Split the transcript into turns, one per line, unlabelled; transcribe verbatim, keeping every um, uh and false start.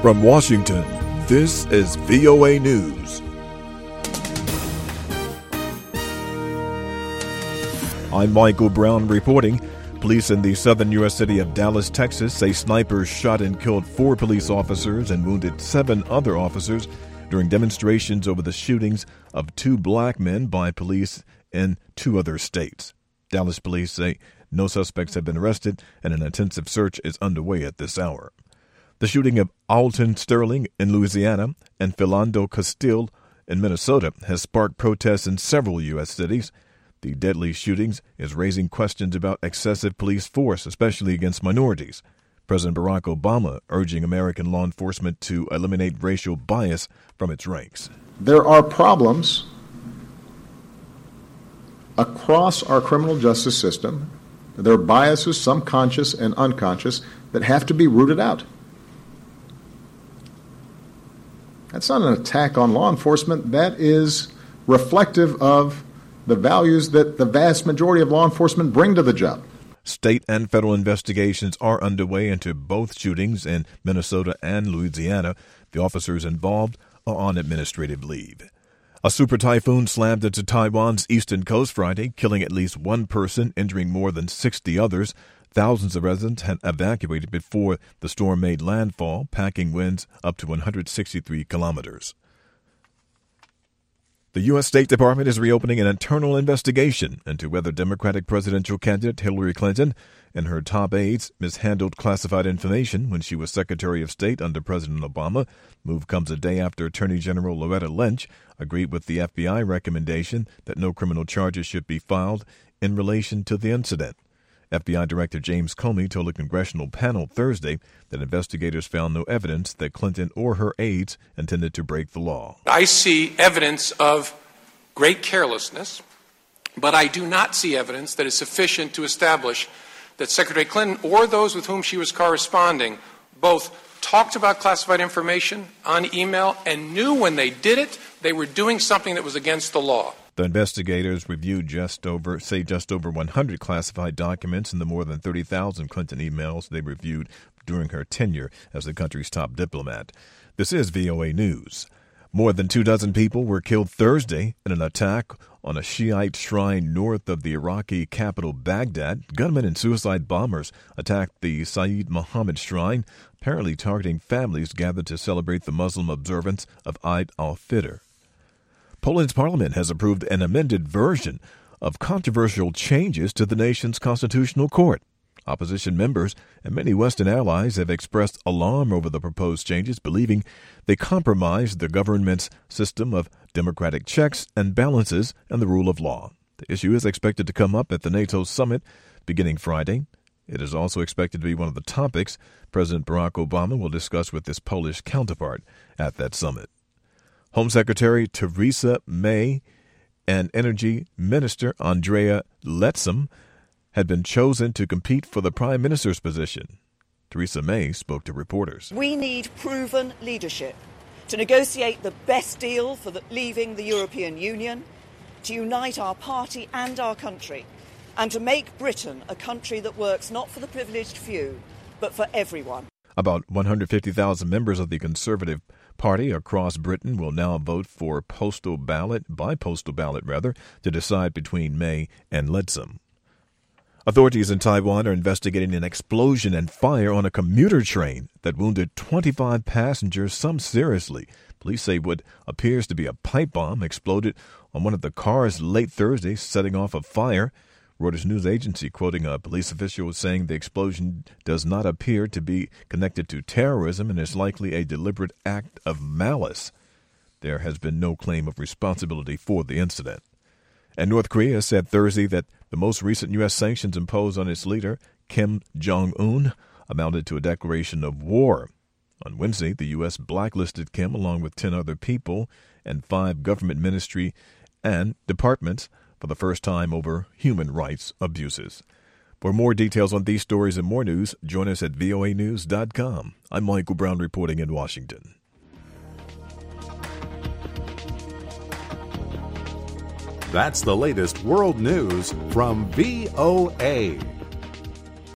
From Washington, this is V O A News. I'm Michael Brown reporting. Police in the southern U S city of Dallas, Texas, say snipers shot and killed four police officers and wounded seven other officers during demonstrations over the shootings of two black men by police in two other states. Dallas police say no suspects have been arrested and an intensive search is underway at this hour. The shooting of Alton Sterling in Louisiana and Philando Castile in Minnesota has sparked protests in several U S cities. The deadly shootings is raising questions about excessive police force, especially against minorities. President Barack Obama urging American law enforcement to eliminate racial bias from its ranks.
There are problems across our criminal justice system. There are biases, some conscious and unconscious, that have to be rooted out. That's not an attack on law enforcement. That is reflective of the values that the vast majority of law enforcement bring to the job.
State and federal investigations are underway into both shootings in Minnesota and Louisiana. The officers involved are on administrative leave. A super typhoon slammed into Taiwan's eastern coast Friday, killing at least one person, injuring more than sixty others. Thousands of residents had evacuated before the storm made landfall, packing winds up to one hundred sixty-three kilometers. The U S. State Department is reopening an internal investigation into whether Democratic presidential candidate Hillary Clinton and her top aides mishandled classified information when she was Secretary of State under President Obama. Move comes a day after Attorney General Loretta Lynch agreed with the F B I recommendation that no criminal charges should be filed in relation to the incident. F B I Director James Comey told a congressional panel Thursday that investigators found no evidence that Clinton or her aides intended to break the law.
I see evidence of great carelessness, but I do not see evidence that is sufficient to establish that Secretary Clinton or those with whom she was corresponding both talked about classified information on email and knew when they did it, they were doing something that was against the law.
The investigators reviewed just over, say just over one hundred classified documents in the more than thirty thousand Clinton emails they reviewed during her tenure as the country's top diplomat. This is V O A News. More than two dozen people were killed Thursday in an attack on a Shiite shrine north of the Iraqi capital Baghdad. Gunmen and suicide bombers attacked the Sayyid Muhammad shrine, apparently targeting families gathered to celebrate the Muslim observance of Eid al-Fitr. Poland's parliament has approved an amended version of controversial changes to the nation's constitutional court. Opposition members and many Western allies have expressed alarm over the proposed changes, believing they compromise the government's system of democratic checks and balances and the rule of law. The issue is expected to come up at the NATO summit beginning Friday. It is also expected to be one of the topics President Barack Obama will discuss with his Polish counterpart at that summit. Home Secretary Theresa May and Energy Minister Andrea Leadsom had been chosen to compete for the Prime Minister's position. Theresa May spoke to reporters.
We need proven leadership to negotiate the best deal for the, leaving the European Union, to unite our party and our country, and to make Britain a country that works not for the privileged few, but for everyone.
About one hundred fifty thousand members of the Conservative Party across Britain will now vote for postal ballot, by postal ballot rather, to decide between May and Leadsom. Authorities in Taiwan are investigating an explosion and fire on a commuter train that wounded twenty-five passengers, some seriously. Police say what appears to be a pipe bomb exploded on one of the cars late Thursday, setting off a fire. Reuters news agency quoting a police official saying the explosion does not appear to be connected to terrorism and is likely a deliberate act of malice. There has been no claim of responsibility for the incident. And North Korea said Thursday that the most recent U S sanctions imposed on its leader, Kim Jong-un, amounted to a declaration of war. On Wednesday, the U S blacklisted Kim along with ten other people and five government ministry and departments for the first time over human rights abuses. For more details on these stories and more news, join us at V O A news dot com. I'm Michael Brown reporting in Washington.
That's the latest world news from V O A.